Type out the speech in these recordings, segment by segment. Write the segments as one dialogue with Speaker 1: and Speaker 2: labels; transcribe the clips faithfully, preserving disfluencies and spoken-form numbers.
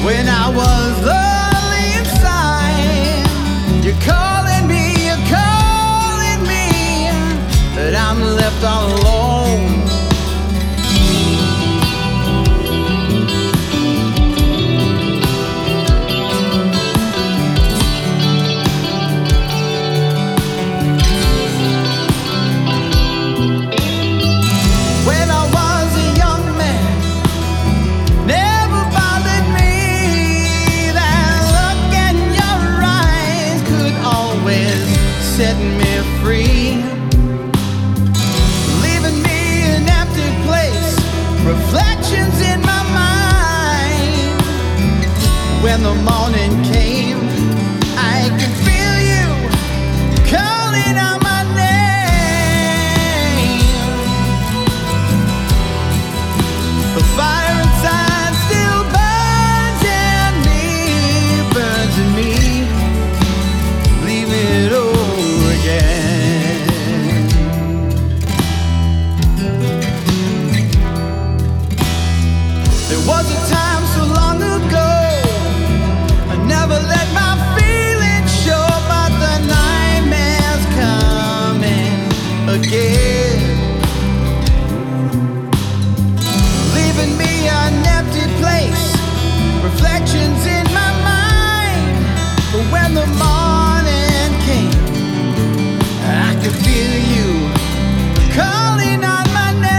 Speaker 1: when I was lonely inside. You're calling me, you're calling me, but I'm left all alone. Setting me free, leaving me an empty place, reflections in my mind. When the morning came, I could feel you calling out my name. The fire inside still burns in me, burns in me. Leave it all. There was a time so long ago, I never let my feelings show, but the nightmare's coming again, leaving me an empty place, reflections in my mind. But when the morning came, I could feel you calling on my name.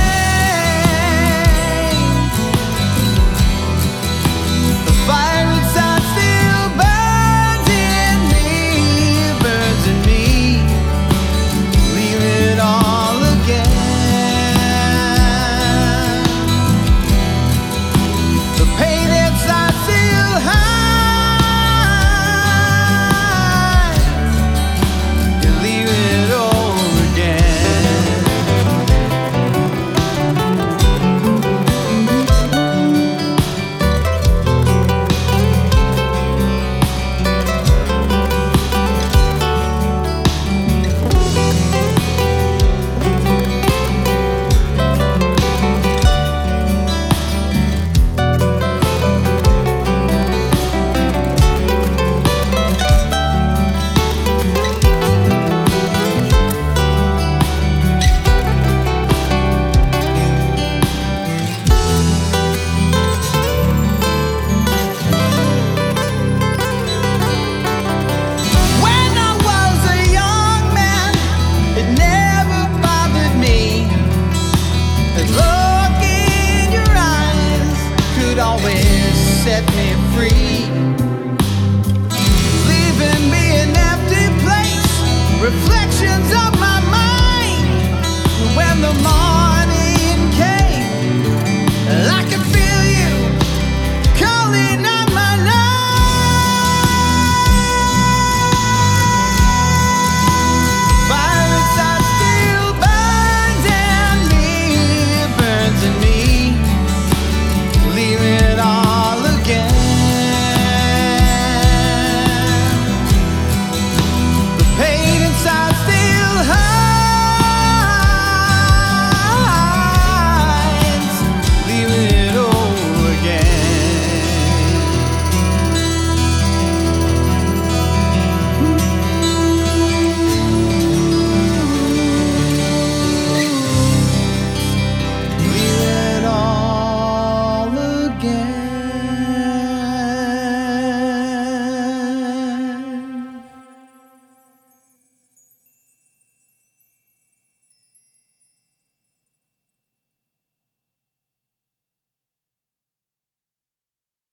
Speaker 1: The fire inside still burns in me, burns in me. Leave it all again. The pain inside still hides. You leave it all again. Always set me free, leaving me an empty place, reflections of my mind. When the morning